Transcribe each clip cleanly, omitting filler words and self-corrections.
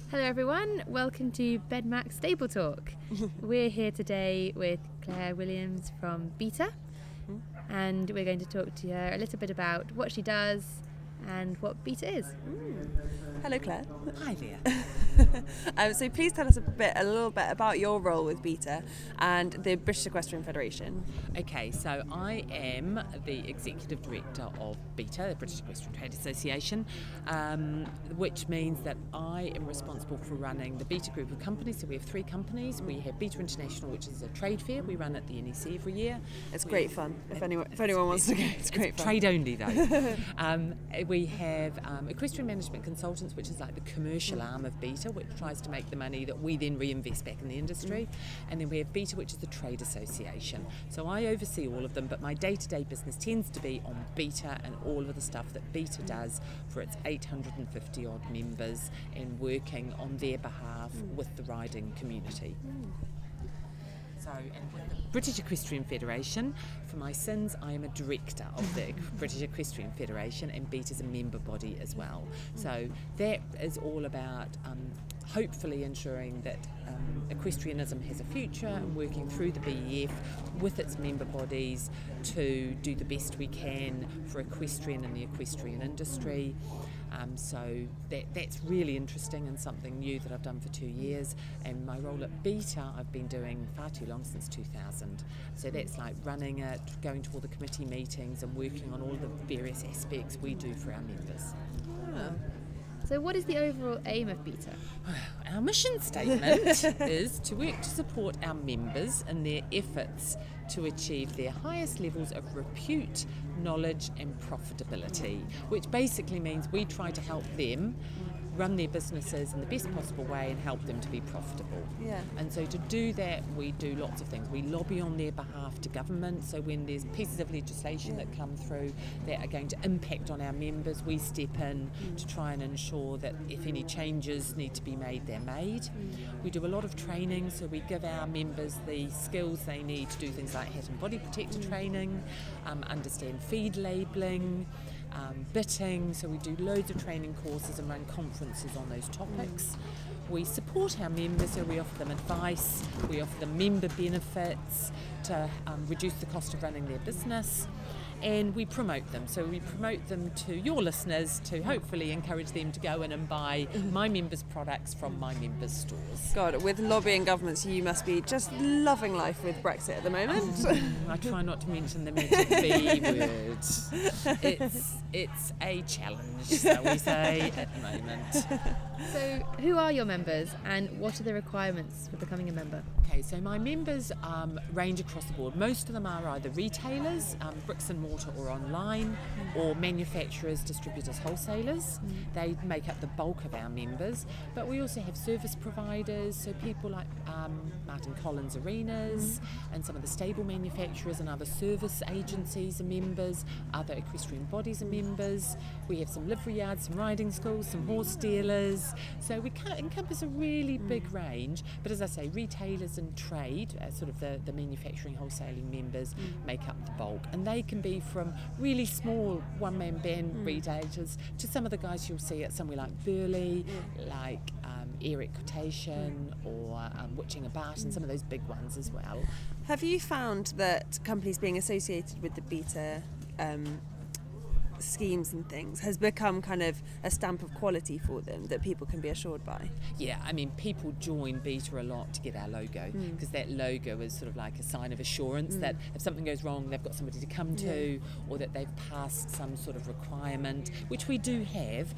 Hello everyone, welcome to BedMax Stable Talk. We're here today with Claire Williams from Beta, and we're going to talk to her a little bit about what she does and what Beta is. Hello Claire. Hi there. So please tell us a little bit about your role with Beta and the British Equestrian Federation. Okay, so I am the Executive Director of Beta, the British Equestrian Trade Association, which means that I am responsible for running the Beta group of companies. So we have 3 companies. We have Beta International, which is a trade fair we run at the NEC every year. It's great fun. If anyone wants to go, it's great fun. Trade only though. We have Equestrian Management Consultants, which is like the commercial arm of Beta, which tries to make the money that we then reinvest back in the industry. And then we have Beta, which is the trade association. So I oversee all of them, but my day-to-day business tends to be on Beta and all of the stuff that Beta does for its 850 odd members and working on their behalf with the riding community. So, and with the British Equestrian Federation, for my sins, I am a director of the British Equestrian Federation, and Beta's a member body as well. So that is all about hopefully ensuring that equestrianism has a future, and working through the BEF with its member bodies to do the best we can for equestrian and the equestrian industry. So that's really interesting and something new that I've done for 2 years. And my role at Beta I've been doing far too long, since 2000. So that's like running it, going to all the committee meetings and working on all the various aspects we do for our members. So what is the overall aim of Beta? Our mission statement is to work to support our members in their efforts to achieve their highest levels of repute, knowledge and profitability, which basically means we try to help them run their businesses in the best possible way and help them to be profitable. Yeah. And so to do that, we do lots of things. We lobby on their behalf to government, so when there's pieces of legislation that come through that are going to impact on our members, we step in to try and ensure that if any changes need to be made, they're made. We do a lot of training, so we give our members the skills they need to do things like hat and body protector training, understand feed labelling, bitting, so we do loads of training courses and run conferences on those topics. We support our members, so we offer them advice, we offer them member benefits to reduce the cost of running their business, and we promote them. So we promote them to your listeners to hopefully encourage them to go in and buy my members' products from my members' stores. God, with lobbying governments, you must be just loving life with Brexit at the moment. I try not to mention the magic B word. It's a challenge, shall we say, at the moment. So who are your members and what are the requirements for becoming a member? Okay, so my members range across the board. Most of them are either retailers, bricks and mortar or online, or manufacturers, distributors, wholesalers. They make up the bulk of our members, but we also have service providers, so people like Martin Collins Arenas and some of the stable manufacturers and other service agencies are members, other equestrian bodies are members. We have some livery yards, some riding schools, some horse dealers, so we encompass a really big range. But as I say, retailers and trade, sort of the manufacturing wholesaling members, make up the bulk, and they can be from really small one-man band retailers to some of the guys you'll see at somewhere like Burley, like Eric Quotation or Witching About, and some of those big ones as well. Have you found that companies being associated with the Beta schemes and things has become kind of a stamp of quality for them that people can be assured by? Yeah, I mean, people join Beta a lot to get our logo, because that logo is sort of like a sign of assurance that if something goes wrong, they've got somebody to come to, or that they've passed some sort of requirement, which we do have.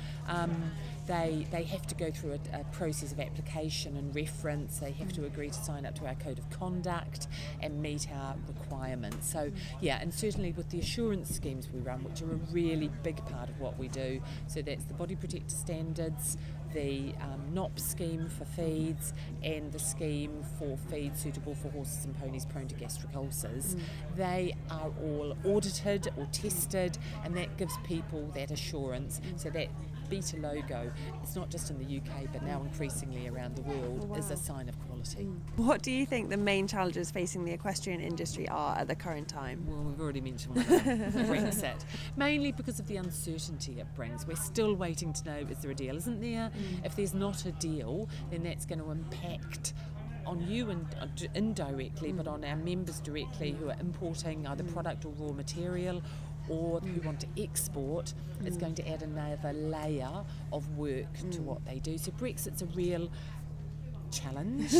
They have to go through a process of application and reference. They have to agree to sign up to our code of conduct and meet our requirements. So yeah, and certainly with the assurance schemes we run, which are a really big part of what we do, so that's the body protector standards, the NOP scheme for feeds, and the scheme for feeds suitable for horses and ponies prone to gastric ulcers. They are all audited or tested, and that gives people that assurance, so that Beta logo, it's not just in the UK but now increasingly around the world, is a sign of quality. What do you think the main challenges facing the equestrian industry are at the current time? Well, we've already mentioned one of them, Brexit. Mainly because of the uncertainty it brings. We're still waiting to know, is there a deal, isn't there? If there's not a deal, then that's going to impact on you and indirectly, but on our members directly who are importing either product or raw material, or who want to export. It's going to add another layer of work to what they do. So Brexit's a real challenge.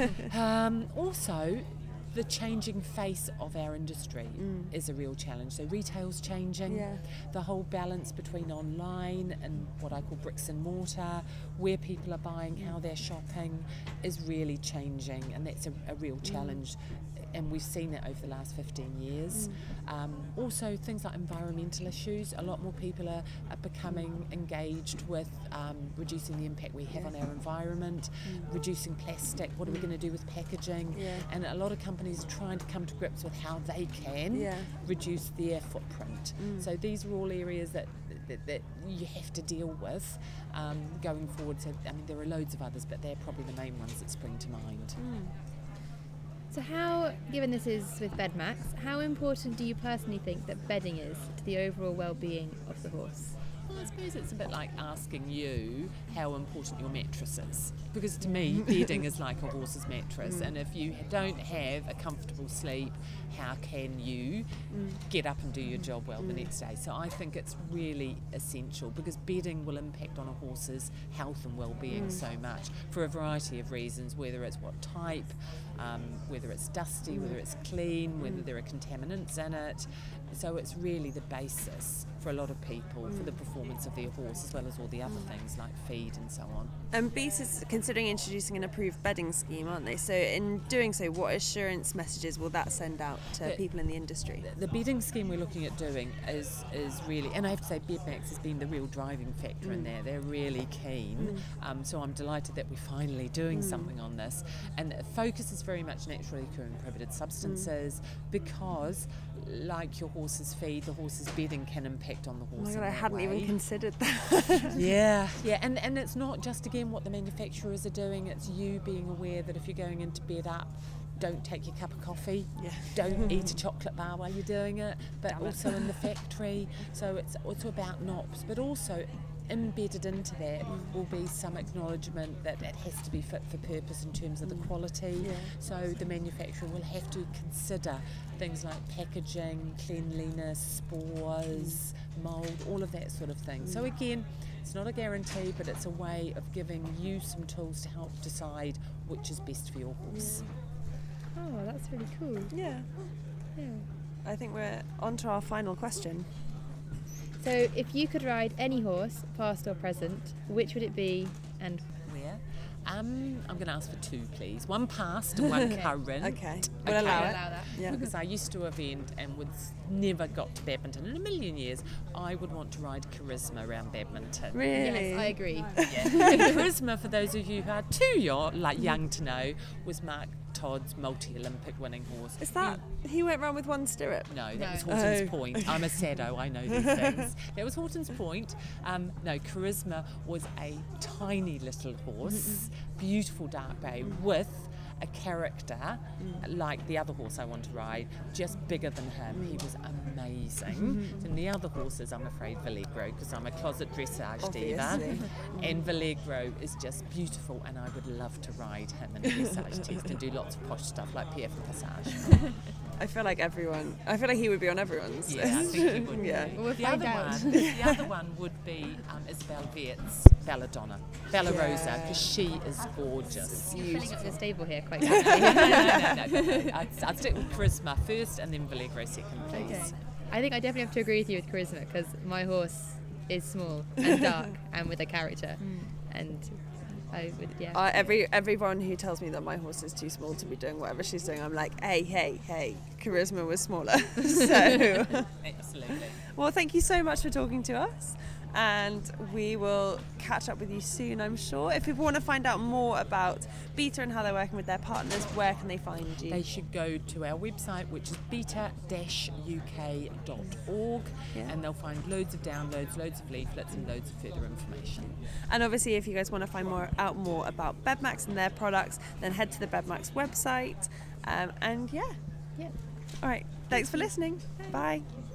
Also, the changing face of our industry is a real challenge. So retail's changing. The whole balance between online and what I call bricks and mortar, where people are buying, how they're shopping, is really changing, and that's a real challenge. And we've seen that over the last 15 years. Also, things like environmental issues. A lot more people are becoming engaged with reducing the impact we have on our environment, reducing plastic. What are we going to do with packaging? And a lot of companies are trying to come to grips with how they can reduce their footprint. So these are all areas that you have to deal with going forward. So, I mean, there are loads of others, but they're probably the main ones that spring to mind. So how, given this is with BedMax, how important do you personally think that bedding is to the overall well-being of the horse? Well, I suppose it's a bit like asking you how important your mattress is. Because to me, bedding is like a horse's mattress. And if you don't have a comfortable sleep, how can you get up and do your job well the next day? So I think it's really essential, because bedding will impact on a horse's health and well-being so much for a variety of reasons, whether it's what type, whether it's dusty, whether it's clean, whether there are contaminants in it. So it's really the basis for a lot of people for the performance of their horse, as well as all the other things like feed and so on. And Beta's considering introducing an approved bedding scheme, aren't they? So in doing so, what assurance messages will that send out to people in the industry? The bedding scheme we're looking at doing is really, and I have to say BedMax has been the real driving factor in there. They're really keen. So I'm delighted that we're finally doing something on this. And the focus is very much naturally occurring prohibited substances, because like your horse's feed, the horse's bedding can impact on the horse. Oh my in God, I that hadn't way. even considered that. Yeah, and it's not just, again, what the manufacturers are doing, it's you being aware that if you're going into bed up, don't take your cup of coffee, don't eat a chocolate bar while you're doing it, but also in the factory. So it's also about NOPs, but also embedded into that will be some acknowledgement that it has to be fit for purpose in terms of the quality. So the manufacturer will have to consider things like packaging, cleanliness, spores, mould, all of that sort of thing. So again, it's not a guarantee, but it's a way of giving you some tools to help decide which is best for your horse. Oh, that's really cool. Yeah. I think we're on to our final question. So if you could ride any horse, past or present, which would it be and Where? I'm going to ask for two, please. One past and one current. Okay. We'll allow it. that? Yeah. Because I used to event and never got to Badminton in a million years. I would want to ride Charisma around Badminton. Really? Yes, I agree. Yeah. And Charisma, for those of you who are too young to know, was Mark Todd's multi-Olympic winning horse. Is that, he went round with one stirrup? No, that was No. Horton's Point. I'm a sado, I know these things. That was Horton's Point. No, Charisma was a tiny little horse, beautiful dark bay, with a character like the other horse I want to ride, just bigger than him. He was amazing. And the other horses, I'm afraid, Vallegro, because I'm a closet dressage diva. Obviously. And Vallegro is just beautiful, and I would love to ride him in a dressage test and do lots of posh stuff like Pierre from Passage. I feel like he would be on everyone's Yeah, I list. think he would. Yeah. We'll The find other out. one, the other one would be Isabel Viet's Belladonna, Bella Rosa, because she is gorgeous. You're filling up the stable here quite No. quickly. I'd stick with Charisma first and then Vallegro second, please. Okay. I think I definitely have to agree with you with Charisma, because my horse is small and dark and with a character, and I would, Everyone who tells me that my horse is too small to be doing whatever she's doing, I'm like, hey, Charisma was smaller. So, Absolutely. well, thank you so much for talking to us. and we will catch up with you soon, I'm sure. If people want to find out more about Beta and how they're working with their partners, where can they find you? They should go to our website, which is beta-uk.org, and they'll find loads of downloads, loads of leaflets and loads of further information. And obviously if you guys want to find out more about Bedmax and their products, then head to the Bedmax website. All right, thanks for listening. Bye.